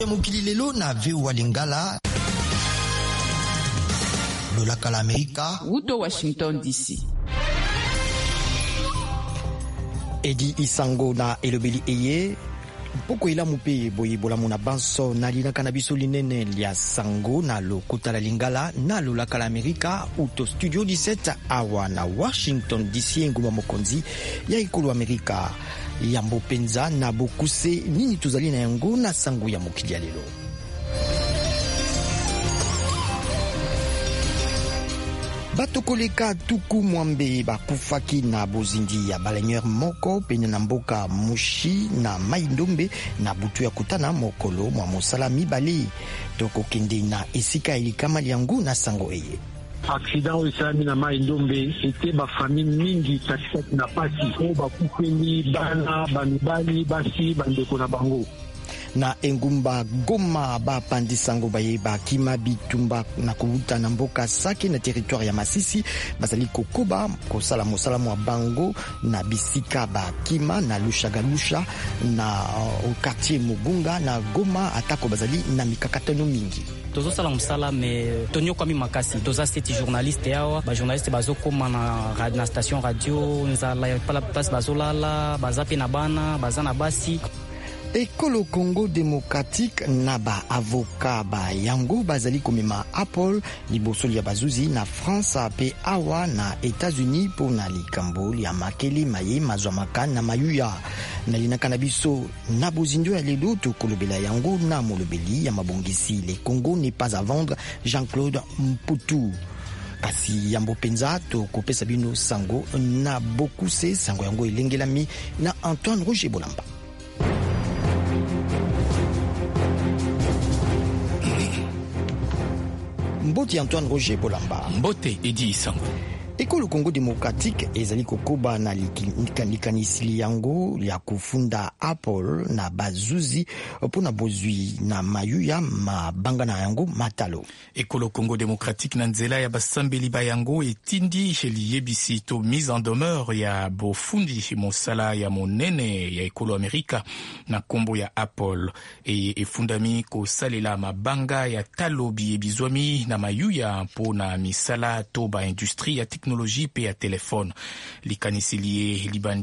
mokili lelo na VOA Lingala lolaka la Amerika Uto Washington DC. Edi Isango na elobeli eye mpoko elamu mpe boyebola na banso na linaka na biso linene lia sango na lokota la Lingala na lolaka la Amerika uto studio 17 awa na Washington DC nguma mokonzi ya ikolo Amerika yambo penza na bokuse nini tozali na yango na sango ya mokili ya lelo. Bato koleka tuku mwambe bakufaki na bozindi ya balenyeur moko pene na mboka Mushi na Mai-Ndombe na butu ya kutana mokolo mwa mosala mibale tokokende na esika elikama yango na sango eye. Accident oisalami na Mai-Ndombe ete bafamili mingi katikati na pasi o bakufeli bana bamibali basi bandeko na bango. Na engumba Goma bapandisango baye bakima bitumba na kubuta na mboka Sake na territoire ya Masisi bazali kokoba kosala mosala mwa bango na bisika bakima na Lushaga-Lusha na quartier Mugunga na Goma atako bazali na mikakatano mingi. Tozo sala mosala me tonyo kwa mi makasi toza seti journaliste yawa ba journaliste bazo koma na station radio nzala pala place bazolala bazape na bana bazana basi. Ekolo Congo démocratique na ba avocat ba yango bazali komema Apple libosoli ya bazuzi na France pe awa na États-Unis pour na likambo ya makeli maye mazwamaka na mayuya na linaka na biso na bozindo ya lelo to kolobela yango na molobeli ya mabongisi le Congo n'est pas à vendre Jean-Claude Mputu. Kasi yambo penza to kopesa bino sango na bokuse sango yango elengelami na Antoine Roger Bolamba. Mbote Antoine Roger Bolamba. Mbote Edi Isango. Ekolo Congo démocratique ezali kokoba na likanisili yango ya kufunda Apple na bazuzi pona bozwi na mayuya mabanga na yango matalo. Ekolo Congo démocratique na nzela ya basambeli ba yango etindi liyebisi to mise en demeure ya bofundi mosala ya monene ya ekolo Amerika na kombo ya Apple efundami kosalela mabanga ya talo biyebizwami na mayuya pona misala to ba industrie ya teknoloji pe ya telefone. Likanisili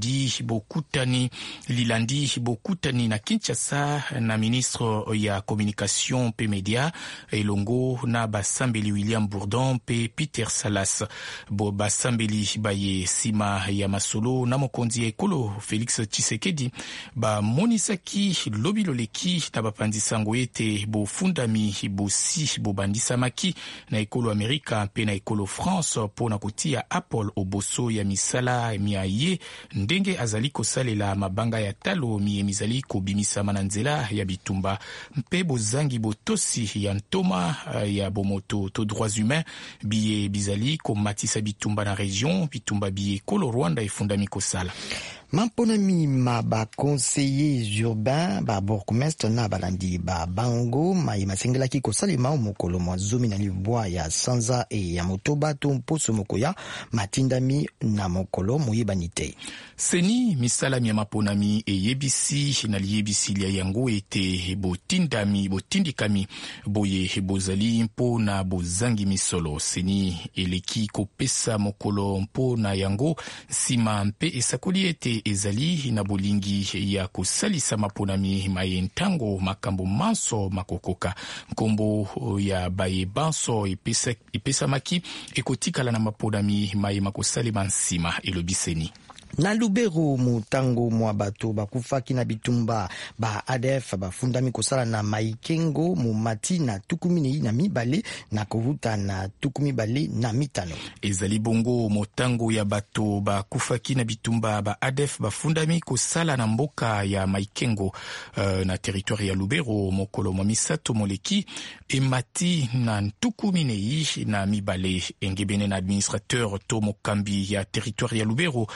lilandi bokutani na Kinshasa na ministre ya communication pe media elongo na basambeli William Bourdon pe Peter Salas. Basambeli baye sima ya masolo na mokonzi ekolo Félix Tshisekedi ba monisaki lobiloleki na bapandisango ete bofundami bosi bobandisamaki na ekolo Amerika pe na ekolo France pona kutia Apple oboso ya misala miaye ndenge azali kosalela mabanga ya talo mizali kobimisama na nzela ya bitumba mpe bozangi botosi ya ntoma ya bomoto to droits humains biye bizali komatisa bitumba na region bitumba biye kolo Rwanda efundami kosala. Mamponami ma ba conseillers urbains ba bourgmestre na balandi ba bango ma masengela ki kosalema mokolo mwa zomi na libwa ya Sanza e ya Motoba to mposo mokoya matindami na mokolo moyebanite. Seni misala mi maponami e yebisi na liyebisi lia yango ete botindikami boye bozali mpo na bozangi misolo. Seni eleki kopesa mokolo mpo na yango sima mpe esakoli ete ezali na bolingi ya kosalisa maponami maye ntango makambo manso makokoka nkombo ya baye banso epesamaki ekotikala na maponami maye makosalema nsima elobiseni. Na Lubero mutango mwa bato bakufaki na bitumba ba ADF bafundami kosala na Maikengo mumati na tukumini na mibale na kovuta na tukumibale na mitano. Ezali bongo motango ya bato bakufaki na bitumba ba ADF bafundami kosala na mboka ya Maikengo na territoire ya Lubero mokolo mwa misato moleki emati na tukumini na mibale engebene na administrateur to mokambi ya territoire ya Lubero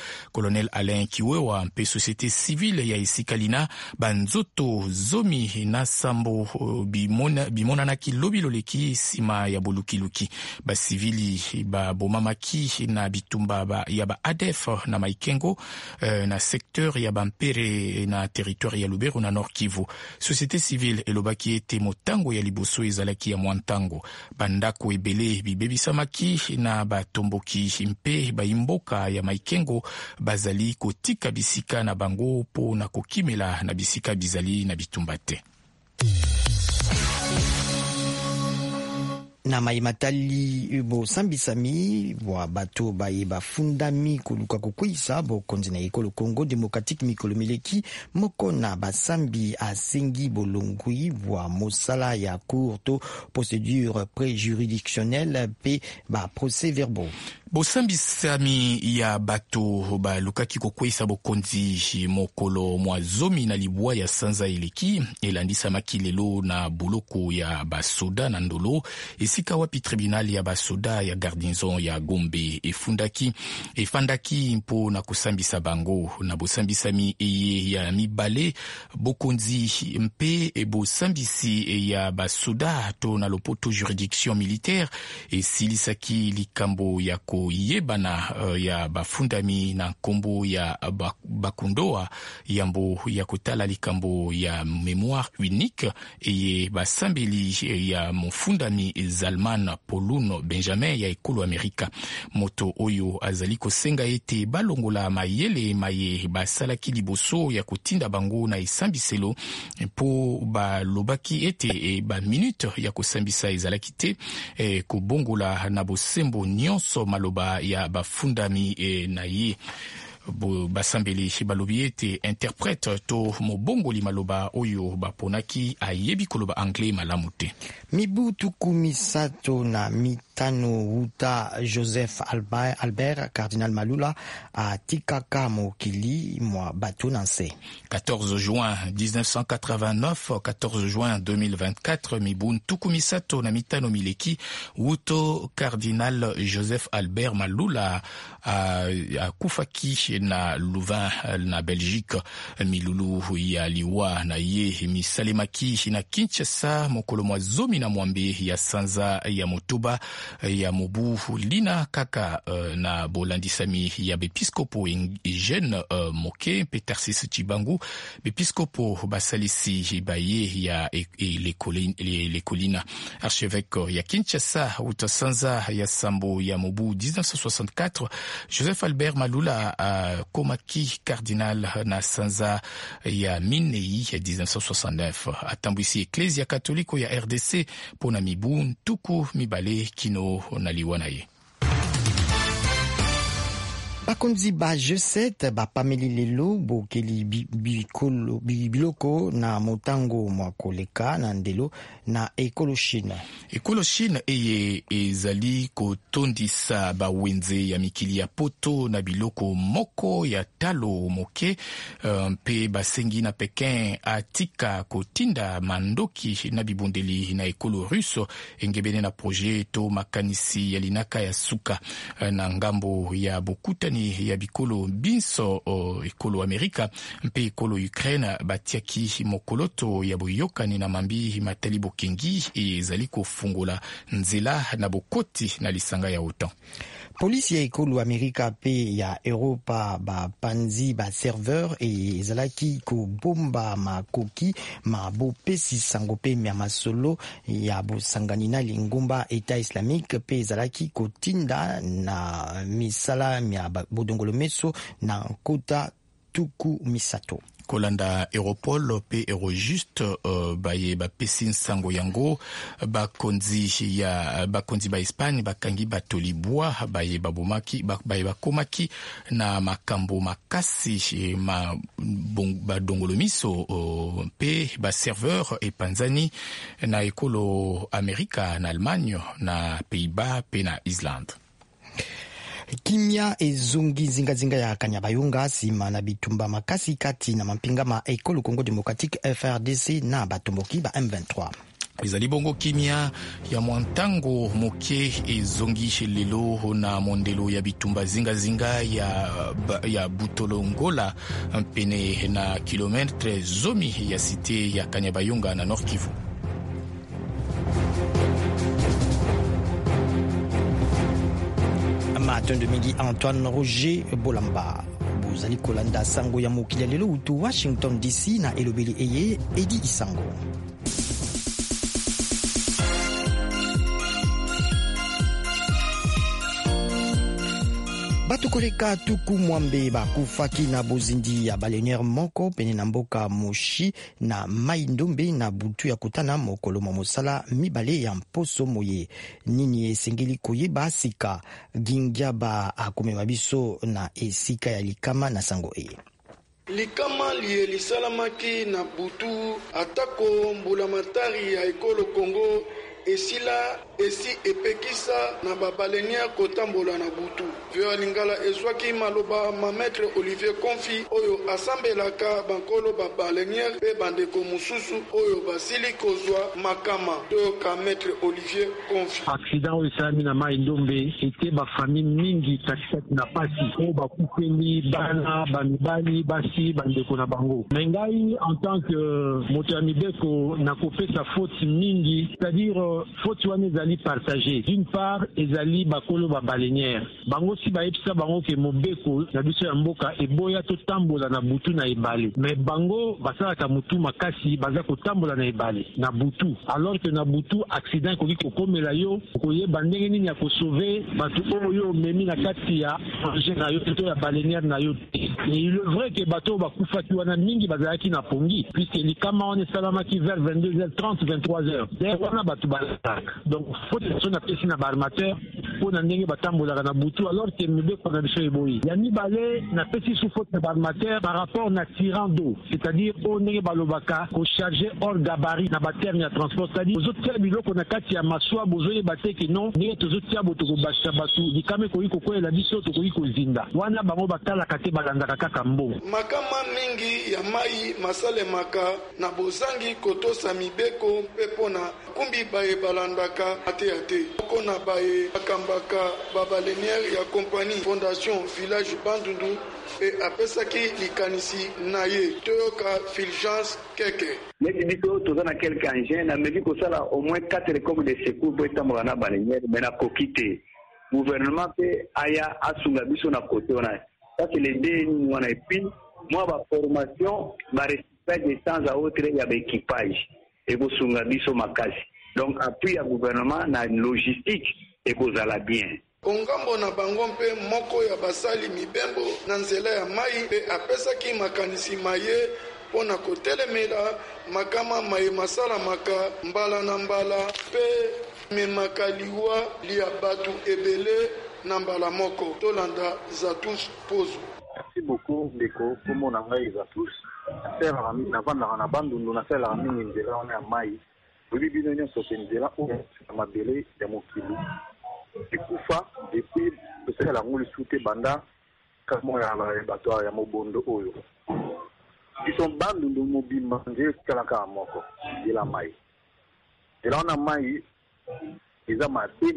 colonel Alain Kiwewa mpe société civile ya esikalina banzoto zomi na sambo bimonanaki lobi loleki nsima ya bolukiluki basivili babomamaki na bitumba ya ba ADF na Maikengo na secteur ya bampere na territoire ya Lubero na Nord Kivu. Société civile elobaki ete motango ya liboso ezalaki ya mwantango bandako ebele bibebisamaki na batomboki mpe baimboka ya Maikengo bazali kotika bisika na bango po na kokimela na bisika bizali na bitumba te. Na maimatali bo sambisami wa bato baye bafundami koluka kukwisa bokonzi na ekolo Congo Démocratique mikolo mileki moko na basambi asengi bolongwi wa mosala ya courte procédure préjuridictionnelle pe ba procès verbaux. Bosambisami ya bato balukaki kokwesa bokonzi mokolo mwa zomi na libwa ya sanza eleki elandisamaki lelo na buloko ya basoda na ndolo esika wapi tribunal ya basoda ya garnison ya Gombe efandaki mpo na kusambisa bango na bosambisami eye ya mibale bokonzi mpe bosambisi ya basoda to na lopoto juridiction militaire esilisaki likambo ya yebana ya bafundami na kombo ya bakundoa yambo ya kotala likambo ya mémoire unique eye basambeli ya mofundami Zalman Paulun Benjamin ya ekolo Amerika. Moto oyo azali kosenga ete balongola mayele maye basalaki liboso ya kotinda bango na esambiselo po balobaki ete ba minute ya kosambisa ezalaki te kobongola na bosembo nyonso maloba ya bafundami na ye basambeli balobi ete interprète to mobongoli maloba oyo baponaki ayebi koloba anglais malamu te. Mibu tuku misato na mitano wuta Joseph Albert Cardinal Malula a tikaka mokili mwa bato nanse. 14 juin 1989, 14 juin 2024, mibu tuku misato na mitano mileki wuto Cardinal Joseph Albert Malula akufaki na Louvain na Belgique. Milulu ya liwa na ye misalemaki na Kinshasa mokolo mwa zomi na mwambe ya sanza ya motoba ya mobu lina kaka na bolandisami ya bepiskopo Eugène Moke Petarsis Chibangu bepiskopo basalisi baye ya lekolina archevêque ya Kinshasa utasanza ya sambo ya mobu 1964 Joseph Albert Malula komaki cardinal na sanza ya Minei ya 1969 atambwisi Ecclesia Katoliko ya RDC pona mibu ntuku mibale kino na liwana ye. Bakonzi ba G7 bapameli lelo bokeli biloko na motango mwa koleka na ndelo na ekolo Chine. Ekolo Chine eye ezali kotondisa bawenze ya mikili ya poto na biloko moko ya talo moke mpe basengi na Pekin atika kotinda mandoki na bibondeli na ekolo russo engebene na projet to makanisi ya linaka ya suka na ngambo ya bokutani ya bikolo binso ekolo Amerika mpe ekolo Ukraine batiaki mokoloto ya boyokani na mambi matali bokengi ezali kofungola nzela na bokoti na lisanga ya OTAN. Polisi ya ekolo Amerika pe ya Europa bapanzi ba serveur ezalaki kobomba makoki mabopesi sango pe ya masolo ya bosangani na lingomba Etat Islamique pe ezalaki kotinda na misala ya bodongolo meso na kota tuku misato. Kolanda Europol pe Eurojust baye bapesi nsango yango bakonzi ba Espagne bakangi batolibwa baye babomaki baye bakomaki na makambo makasi badongolo miso pe ba serveur epanzani na ekolo Amerika na Allemagne na Pays-Bas pe na Islande. Kimia ezongi zingazinga ya Kanyabayonga sima na bitumba makasi kati na mampinga ma ekolo Congo Démocratique FRDC na batomboki ba M23. ezali bongo kimia ya mwantango moke ezongi lelo na mondelo ya bitumba zingazinga ya Butolongola pene na kilometre zomi ya site ya Kanyabayonga na Nord Kivu. Matin de midi, Antoine Roger Bolamba. Bozali kolanda sango ya mokili lelo utu Washington DC na elobeli eye Edi Isango. Bato koleka tuku mwambe bakufaki na bozindi ya baleinière moko pene na mboka Moshi na Mai Ndombe na butu ya kotana mokolo mosala mibale ya mposo moye. Nini esengeli koyeba sika gingiaba akomema biso na esika ya likama na sango e. Likama liye lisalamaki na butu atako mbulamatari ya ekolo Kongo esila esi epekisa na babalenia kotambola na butu. Vyo Lingala ezwaki maloba ma maître Olivier Konfi oyo asambelaka bankolo babaleniere pe bandeko mususu oyo basili kozwa makama to ka maître Olivier Konfi. Accident oyo esalami na Mai Ndombe ete bafamille mingi katikati na pasi oyo bakufeli bana bamibali basi bandeko na bango. Mais ngai en tant que moto ya mibeko nakopesa faute mingi, c'est-à-dire faute wana ezali partagé. D'une part ezali bakolo babaleniere bango si baepsa bango ke mobeko na biso ya mboka eboya to tambola na butu na ebale, mais bango basalaka mutu makasi baza kotambola na ebale na butu, alors que na butu accident koki kokomela yo koyeba ndenge nini ya kosauve bato oyo memi na kati ya danger na yo to ya baleniere na yo. Et il est vrai que bato bakufaki wana mingi bazalaki na pongi puisque likama wana esalamaki vers 22h30 23h der wana bato balaka. Donc faut que na pesi na barmateur pour na ndenge batambolaka na butu, alors que mibeko na biso eboyi ya mibale na pesi sous faute na barmateur par rapport na tirant d'eau, c'est-à-dire o ndenge balobaka ko charger hors gabarit na baterme ya transport, c'est-à-dire ozotia biloko na kati ya maswa bozoyeba te ke non ndenge tozotia boto kobasha batu likame koyi kokoyela biso tokoyi kozinda wana bango batalaka te balandaka kaka mbongo. Makama mingi ya mai masalemaka na bozangi kotosa mibeko mpe pona kumbi baye balandaka ate okona baye bakambaka babaleniere ya kompani Fondation Village Bandundu e apesaki likanisi na ye toyoka Fulgence Keke. Neti biso tozana quelques engins na mebi kosala au moins 4 comme de secours pour etambola na baleniere mais na kokite gouvernement pe aya asunga biso na côté wana. Ça c'est les deux wana et puis moi ba formation ba respect de temps à autre ya ba équipage et kosunga biso makasi. Donc appui à gouvernement na logistique et kozala bien. Kongambo na bango mpe moko ya basali mibembo na nzela ya mai pe apesaki makanisi maye pona kotelemela makama maye masala maka mbala na mbala pe memakaliwa lia batu ebele na mbala moko tolanda Zatus Pozo. Merci beaucoup Ndeko komo na ngai Zatus sera na vanda na Bandundu na sela mingi nzela ona ya mai bibi bino nyonso nzela o mabele ya mokili ekufa depuis tosala la ngoli sute banda kamo ya bato ya mobondo oyo biso Bandundu mobimba nje kalaka moko ila mai ila ona mai iza mabe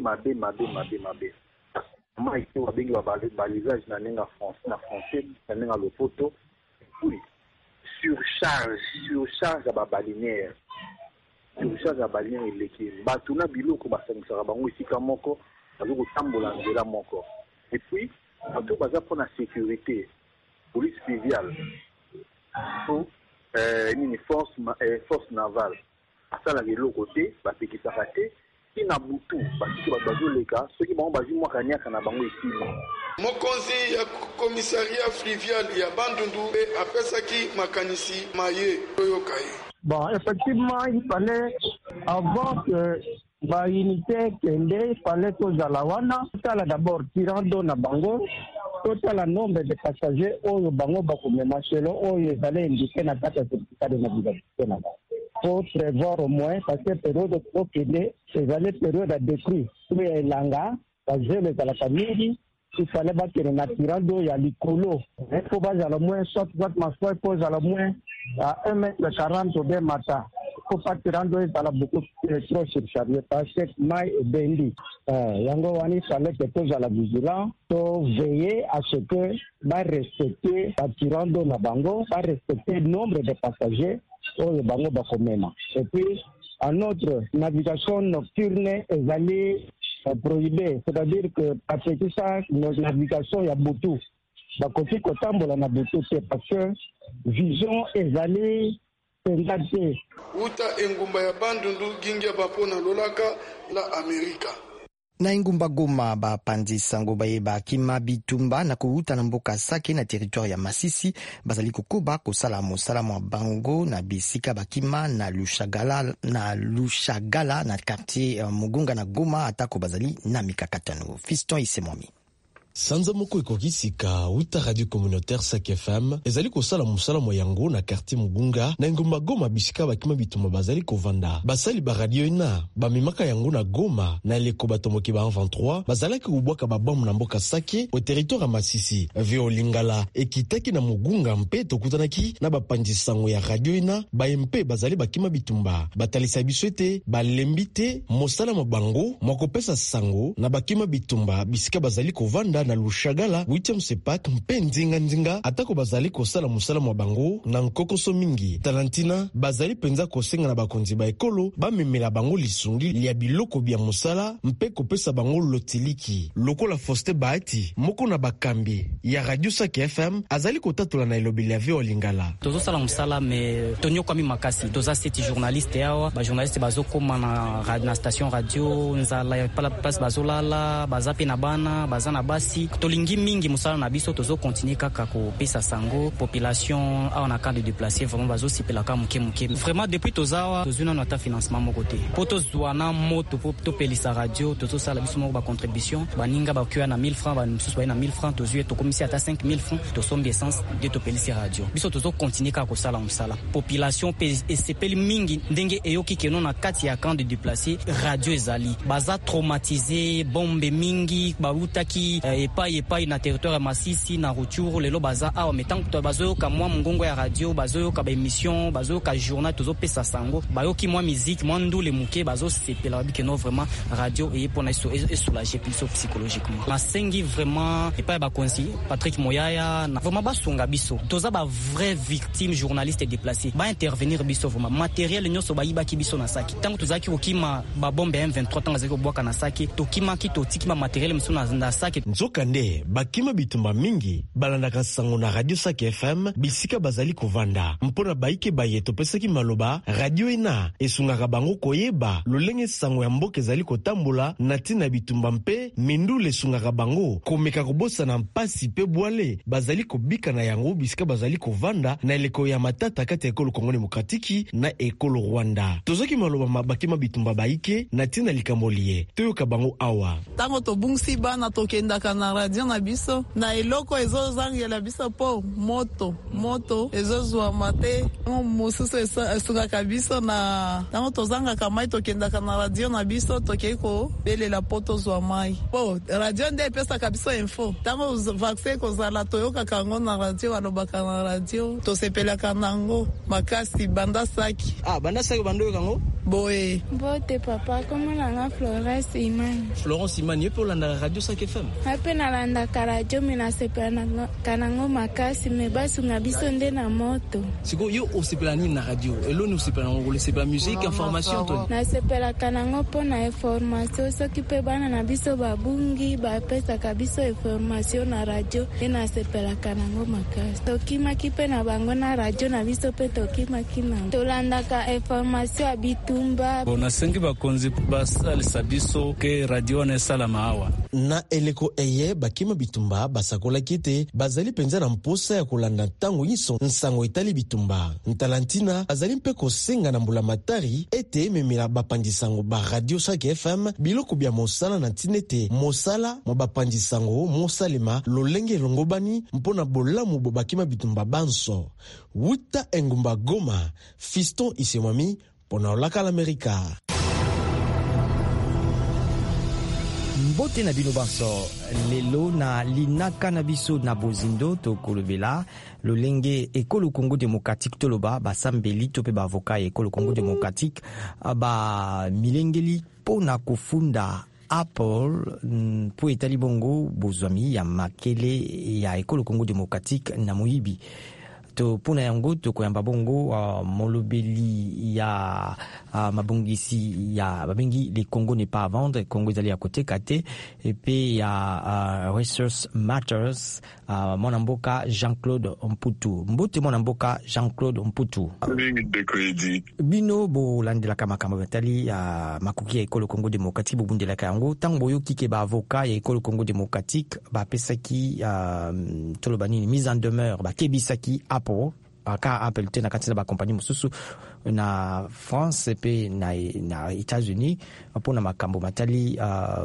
mai ko babengi ba balisage na nenga français na nenga lopoto oui surcharge ba balinière surcharge ba balinière eleki batuna biloko basangisaka bango esika moko bazoko tambola nzela moko et puis bato baza mpona sécurité police fluviale ou nini force navale asalaka eloko te bapekisaka te ina butu basiki bazoleka soki bango bazwi mwaka nyaka na bango esima. Mokonzi ya commissariat fluvial ya Bandundu apesaki makanisi maye toyokai. Bon, effectivement, il fallait avant que la unité kende, il fallait que Zalawana, tout d'abord tirant d'eau na bango, tout le nombre de passagers au bango bakumema selon où ils allaient indiquer na carte de certificat de navigation na bango. Faut prévoir au moins parce que période au Kende, c'est la période à décrue. Tout est langa, les à la famille, il fallait battre na tirando ya likolo. Il faut baza le moins soit ma foi pose à le moins à 1m40 de mata. Il faut pas tirando est à la beaucoup trop surchargé parce que mai et bendi. Yango wani fallait que pose à la vigilance to veiller à ce que va respecter la tirando na bango, va respecter le nombre de passagers au bango bakomema. Et puis à notre navigation nocturne est allée prohibée, c'est-à-dire que parce que ça notre navigation ya butu bakoki kotambola na butu parce que vision est allée pendate uta engumba ya bandundu gingia bapona lolaka la Amerika. Na ingumba Goma bapanzi sango bayeba kima bitumba na kuuta na mboka Sake na territoire ya Masisi bazali kokoba kosala mosala mwa bango na bisika bakima na Lushagala na quartier Mugunga na Goma atako bazali na mikakatano. Fiston Isemwami. Sanza moko ekokisika wita radio communautaire Sake FM ezali kosala musala moyango na quartier Mugunga na ngomba Goma bisika bakima bituma bazali kovanda basali ba radio ina bamimaka yango na Goma na leko batomoki ba 23 bazali kubwaka babamu na mboka Sake au territoire ya Masisi vio Lingala ekitaki na Mugunga mpe tokutanaki na bapanzi sango ya radio ina ba MP bazali bakima bitumba batalisa biswete balembite mosala mabango mwakopesa sango na bakima bitumba bisika bazali kovanda na Lushagala 8e sepak mpe nzinga atako bazali kosala musala mwa bango na nkokoso mingi talantina bazali penza kosenga na bakonzi ba ekolo bamemela bango lisungi lia biloko bia musala mpe kopesa bango lotiliki lokola Foste Bahati moko na bakambi ya Radio Sake FM azali kotatola na elobeli ya vio Lingala tozo sala musala me tonyo kwami makasi toza seti journaliste yawa ba journaliste bazokoma na station radio nzala pala place bazolala bazape na bana bazana basi tolingi mingi musala na biso tozo continuer kaka ko pesa sango population a na camp de déplacer vraiment bazo sipela ka muke vraiment depuis tozawa tozuna na ta financement mo côté poto zwana moto to pelisa radio tozo sala biso mo ba contribution baninga ba kyo na 1000 francs ba msusu ba na 1000 francs tozo to komisi ata 5000 francs to sombe essence de to pelisa radio biso tozo continuer kaka ko sala musala population esepeli mingi ndenge eyoki keno na kati ya camp de déplacer radio ezali baza traumatisé bombe mingi bautaki epai na territoire ya Masisi na Rutshuru lelo baza awa metango bazoyoka mwa mungongo ya radio bazoyoka ba émission bazoyoka journal tozo pesa sango bayoki mwa musique mwa ndule muke bazosepela bike no vraiment radio et pour na soulager plus psychologiquement masengi vraiment epai ba konsi Patrick Moyaya na vraiment basunga biso toza ba vrai victime journaliste déplacé ba intervenir biso vraiment matériel nyoso bayiba ki biso na Sake tango tozaki okima ba bombe M23 tango zaki obwaka na Sake tokima ki totikima matériel mso na Sake nzokande bakima bitumba mingi balandaka sango na Radio Sake FM bisika bazali kovanda mpona baike baye topesaki maloba radio ina esungaka bango koyeba lolenge sango ya mboka ezali kotambola na tina bitumba mpe mindule esungaka bango komeka kobosa na mpasi pe bwale bazali kobika na yango bisika bazali kovanda na eleko ya matata kati ya ekolo Kongo Demokratiki na ekolo Rwanda tozoki maloba bakima bitumba baike na tina likambolie toyoka bango awa tango tobungsi bana tokendaka na radio na biso na eloko ezozangela biso po moto ezozwa mate mosusu esungaka biso na tango tozangaka mai tokendaka na radio na biso tokeko belela po tozwa mai po radio nde epesaka biso info tango vaccin kozala toyokaka yango na radio balobaka na radio tosepelaka nango makasi banda Sake bandoyoka yango boye bote papa komonanga Florence Imani epe olanda Radio Sake FM ape nalandaka radio minasepela kanango makasi me basunga biso nde na moto siko yo osepela nini na radio eloni osepela nango olesepela musique information to nasepelaka nango mpo na information soki mpe bana na biso babungi bapesaka biso information na radio e nasepelaka nango makasi tokimaki mpe na bango na radio na biso mpe tokimaki nango tolandaka information ya bitumba nasengi bakonzi basalisa biso ke radio wana esalama awa na eleko eye bakima bitumba basakolaki te bazali penza na mposa ya kolanda ntango nyiso nsango etali bitumba ntalantina azali mpe kosenga na mbula matari ete ememela bapandisango ba Radio Sake FM biloko bya mosala na ntina ete mosala mwa bapandisango mosalema lolenge elongobani mpona bolamu bo bakima bitumba banso wuta engumba Goma Fiston Isemwami pona olaka l'Amerika. mbote na bino banso lelo na linaka na biso na bozindo tokolobela lolenge ekolo Congo démocratique toloba basambeli to pe ba avocat ekolo Congo démocratique ba milengeli pona kofunda Apple po etali bongo bozwami ya makele ya ekolo Congo démocratique na moyibi to pona yango to koyamba bongo molobeli ya mabongisi ya babengi les Congo n'est pas à vendre Congo ezali ya côté kate et puis ya Resource Matters mwana mboka Jean-Claude Mputu mbote mwana mboka Jean-Claude Mputu bino bo landelaka makambo batali ya makoki ya ekolo Congo démocratique bobundelaka yango tango boyoki ke ba avocat ya ekolo Congo démocratique bapesaki tolobani mise en demeure bakebisaki aka Apple te na kati na ba compagnie mosusu na France pe na États-Unis mpona makambo matali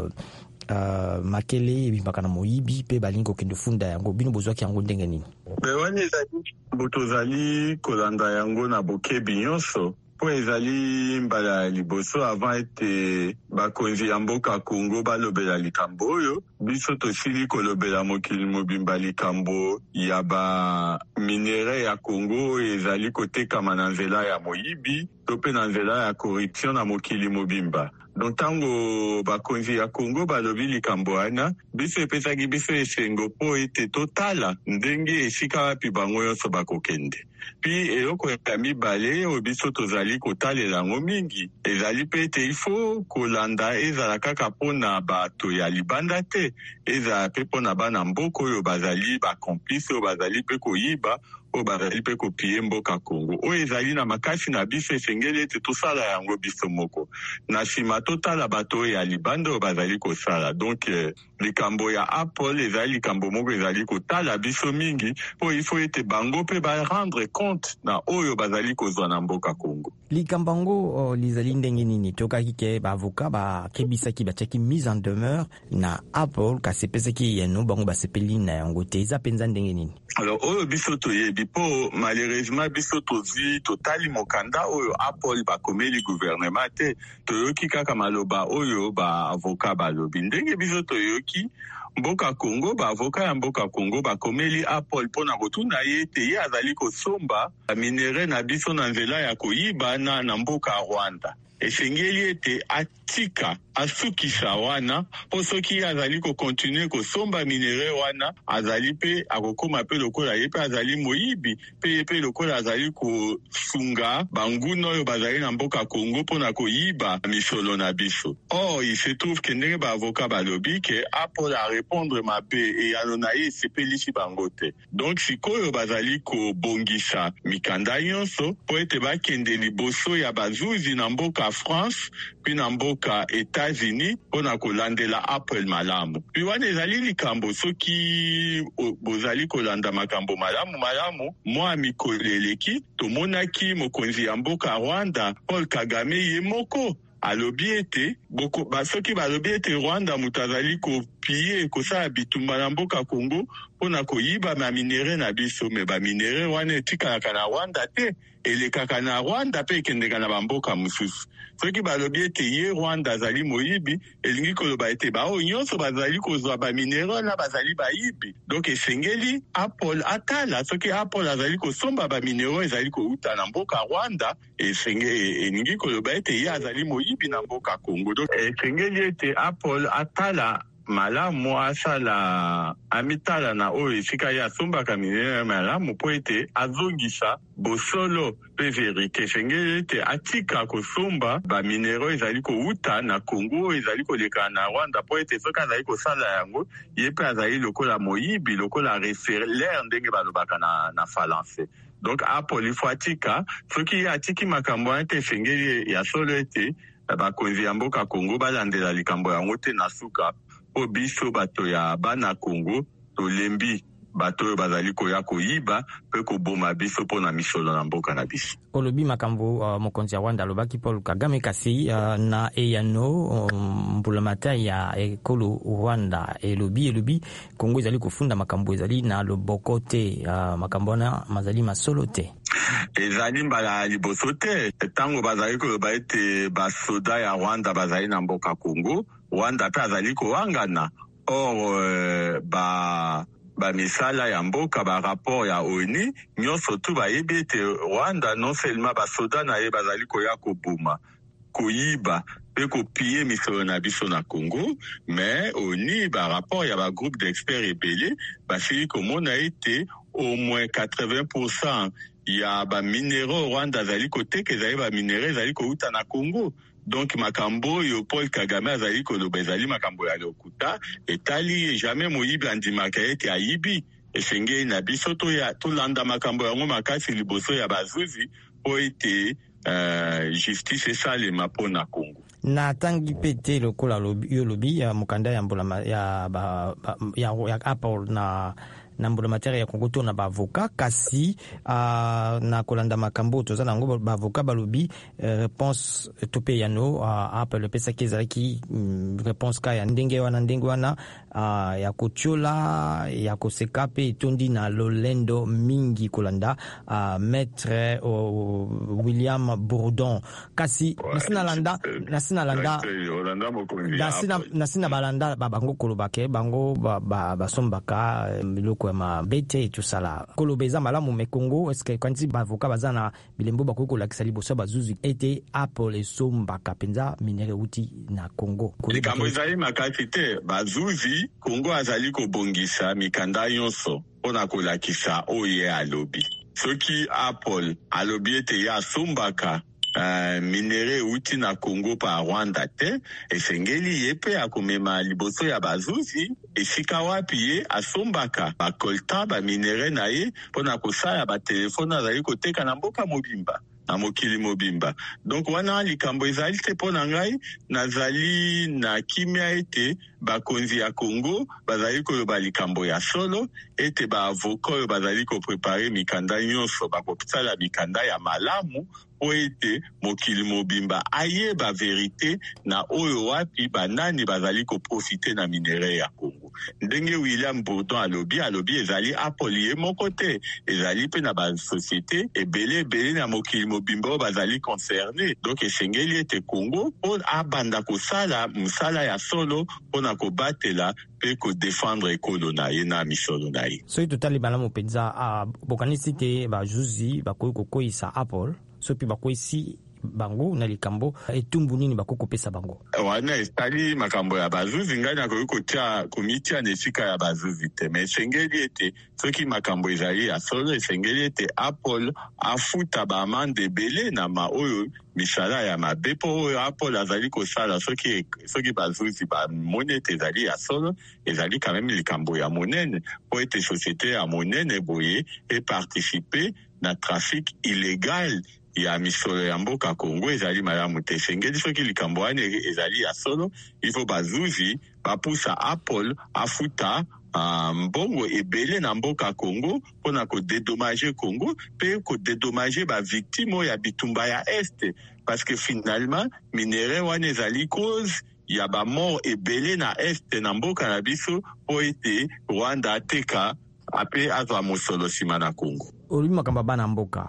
makele ebimbaka na moyibi pe balingo kende funda yango bino bozwaki yango ndenge nini wana ezali botozali kolanda yango na bokebi nyonso po ezali mbala liboso avant ete bakonzi ya mboka Congo balobela likambo oyo biso tosili kolobela mokili mobimba likambo ya ba minere ya Congo ezali kotekama na nzela ya moyibi to pe na nzela ya corruption na mokili mobimba. Donc tango bakonzi ya Congo balobi likambo wana biso epesaki biso esengo po ete totala ndenge esika wapi bango nyonso bakokende. Pi eloko ya mibale oyo biso tozali kotalela yango mingi ezali pe ete ifo kolanda ezala kaka mpona bato ya libanda te ezala pe mpona bana mboka oyo bazali bakomplice oyo bazali pe koyiba oyo bazali pe kopie mboka Congo oyo ezali na makasi na biso esengeli ete tosala yango biso moko na nsima totala bato oyo ya libanda oyo bazali kosala. Donc likambo ya Apple ezali likambo moko ezali kotala biso mingi po ifo ete bango pe barendre compte na oyo bazali kozwa na mboka Congo. Likambo yango lizali ndenge nini tokaki ke baavocat bakebisaki batiaki mise en demeure na Apple kasepesaki yeno bango basepeli na yango te eza mpenza ndenge nini? Alors oyo biso toyebi po malheureusement biso tozwi totali mokanda oyo Apple bakomeli gouvernement te toyoki kaka maloba oyo baavocat balobi ndenge biso toyoki mboka Congo baavocat ya mboka Congo bakomeli Apple mpona kotuna ye te ye azali kosomba minere na biso na nzela ya koyiba na mboka Rwanda. Esengeli ete atika asukisa wana po soki azali kokontinue kosomba minere wana azali pe akokoma pe lokola ye pe azali moyibi pe lokola azali kosunga banguna oyo bazali na mboka Congo mpona koyiba misolo na biso. Or il se trouve ke ndenge baavocat balobi ke Apple a répondre mabe eyano na ye esepelisi bango te. Donc sikoyo bazali kobongisa mikanda nyonso po ete bakende liboso ya bazuzi na mboka France puis na mboka États-Unis pona kolandela Apple malamu. Puis wana ezali likambo soki bozali kolanda makambo malamu mwa mikolo eleki tomonaki mokonzi ya mboka Rwanda Paul Kagame ye moko alobi ete soki balobi ete Rwanda moto azali kopie kosala bitumba na mboka Congo mpona koyiba maminere na biso me baminere wana etikalaka na Rwanda te elekaka na Rwanda pe ekendeka na bamboka mosusu. Soki balobi ete ye Rwanda azali moyibi elingi koloba ete bao nyonso bazali kozwa baminere wana bazali bayibi. Donc esengeli Apple atala soki Apple azali kosomba baminere ezali kouta na mboka Rwanda elingi koloba ete ye azali moyibi na mboka Congo. Donc esengeli ete Apple atala malamu asala amitala na oyo esika ye asombaka minere malamu po ete azongisa bosolo pe verite. Esengeli ete atika kosomba baminere ezali kouta na Congo ezali koleka na Rwanda po ete soki azali kosala yango ye pe azali lokola moyibi lokola reseller ndenge balobaka na Falance. Donc Apple ifo atika soki atiki makambo ante esengeli ya solo ete bakonzi ya mboka Congo balandela likambo yango te na suka po biso bato ya bana Congo tolembi bato oyo bazali koya koyiba pe koboma biso mpona misolo na mboka na biso. Olobi makambo mokonzi ya Rwanda alobaki Paul Kagame kasi na eyano mbulamata ya ekolo Rwanda elobi Congo ezali kofunda makambo ezali na loboko te makambo na mazali masolo te. Ezali mbala liboso te tango bazali koloba ete basoda ya Rwanda bazali na mboka Congo Rwanda pe azali kowangana. Or ba misala ya mboka ba rapport ya ONU nyonso tu bayebi ete Rwanda non seulement basoda na ye bazali koya koboma koyiba pe kopie misolo na biso na Congo, mais ONU ba rapport ya ba groupe d'experts ebele basili komona ete au moins 80% ya ba minéraux Rwanda azali koteka ezali ba minéraux ezali kouta na Congo. Donc makambo yo Paul Kagame azali koloba ezali makambo ya lokuta etali jamais moyibi andimaka ete ayibi esengeli na biso tolanda makambo yango makasi liboso ya bazuzi po ete justice esalema mpo na Congo. Na tangi pete lokola lobi ya mukanda ya mbula ya Apple na mbula materi ya Congo to na bavoka kasi na kolanda makambo toza na ngo bavoka balobi réponse tope yano Apple pesa kezaki réponse ka ya ndenge wana ya kutiola ya kosekape tondi na lolendo mingi kolanda maître William Bourdon kasi nasina balanda bango kolobake bango basombaka biloko ma bete tout ça là kolobeza malamu me Congo est-ce que quand bavoka bazana bilembo bakoko la kisali bosa bazuzu ete Apple et sombaka penza minere uti na Congo likambo ezali makasi te bazuzi Congo azali kobongisa mikanda yonso ona kolakisa oye alobi soki Apple alobi ete ya sombaka minere uti na Congo pa Rwanda te esengeli yepe akomema liboso ya bazuzi esika wapi ye asombaka bakolta ba minere na ye pona kosala ba telefone azali koteka na mboka mobimba na mokili mobimba. Donc wana likambo ezali te pona ngai nazali na kimia ete bakonzi ya Congo bazali koloba likambo ya solo ete ba avocat bazali ko prepare mikanda nyonso bakopitala mikanda ya malamu po ete mokili mobimba ayeba verite na oyo wapi banani bazali ko profite na minere ya Congo. Ndenge William Bourdon alobi ezali Apple ye moko te ezali pe na ba société ebele na mokili mobimba bazali concerné. Donc esengeli ete Congo po abanda kosala musala ya solo pona kobatela pe ko défendre ekolo na ye na misolo na ye. So totali balamu penza bokanisi te bajuzi bakoyisa Apple sopi bakoyisi bango na likambo etumbu nini bakoko pesa bango wana estali makambo ya bazuzi ngani akoyokotia komitia na esika ya bazuzi te me esengeli ete soki makambo ezali ya solo esengeli ete Apple afuta baamande ebele na oyo misala ya mabe po oyo Apple azali kosala soki bazuzi bamoni ete ezali ya solo ezali quand même likambo ya monene po ete société ya monene boye eparticipe na trafic illégal ya misolo ya mboka Congo ezali malamu te esengeli soki likambo wana ezali ya solo ifo bazuzi bapusa Apple afuta mbongo ebele na mboka Congo pona kodedommage Congo pe kodedommage ba victime ya bitumba ya este parce que finalement minere wana ezali cause ya ba mort ebele na este na mboka na biso po ete Rwanda ateka ape azwa mosolo sima na Congo. Olimi makamba bana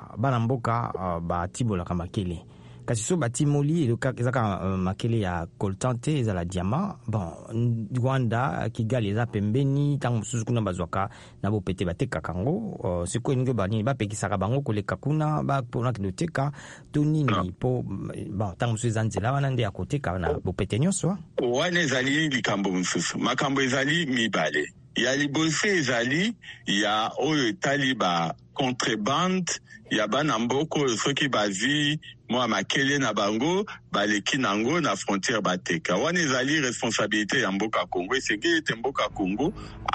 mboka batibolaka makele kasi so batimoli ezaka makele ya coltante ezala diamant bon Rwanda Kigali eza pembeni tango mosusu kuna bazwaka na bopete batekaka yango sikoyo ningo banini bapekisaka bango koleka kuna mpona kiloteka to nini po bon tango mosusu eza nzela wana nde ya koteka na bopete nyonso wana ezali likambo mosusu makambo ezali mibale ya liboso ezali ya oyo etali ba contrebande ya bana mboko soki bazi mwa makele na bango baleki nango na frontière bateka wana ezali responsabilité ya mboka Congo esengeli ete mboka Congo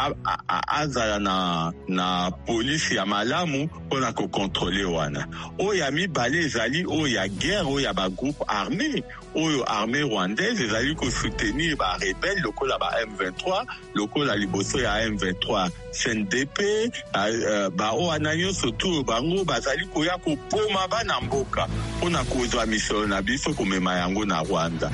azala na polisi ya malamu mpona kokontrole wana oyo ya mibale ezali oyo ya guerre oyo ya bagroupe armé oyo armée rwandaise ezali kosoutenir barebele lokola ba M23 lokola liboso ya M23 CNDP baoyo wana nyonso tu bango bazali koya kopoma bana mboka mpona kozwa misolo na biso komema yango na Rwanda.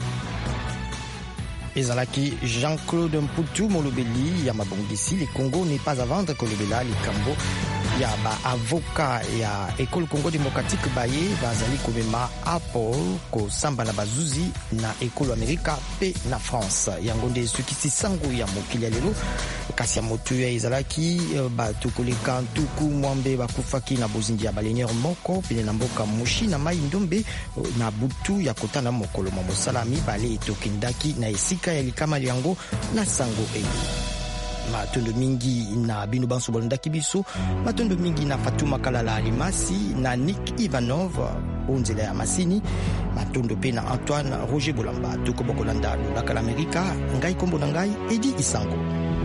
ezalaki Jean-Claude Mputu molobeli ya mabongisi le Congo n'est pas à vendre kolobela likambo ya baavoka ya ekolo Congo Démocratique baye bazali komema Apple kosamba na bazuzi na ekolo Amerika pe na France. Yango nde sukisi sango ya mokili ya lelo kasi ya motu ya ezalaki bato koleka ntuku mwambe bakufaki na bozindi ya baleniere moko pene na mboka Moshi na Mai Ndombe na butu ya kotana mokolo mwa mosala mibale etokendaki na esika ya likama yango na sango matondo mingi na bino banso bolondaki biso matondo mingi na Fatuma Kalala Alimasi na Nick Ivanov onzela ya masini matondo pe na Antoine Roger Bolamba tuko bokolanda lolaka la Amerika ngai kombo na ngai Edi Isango.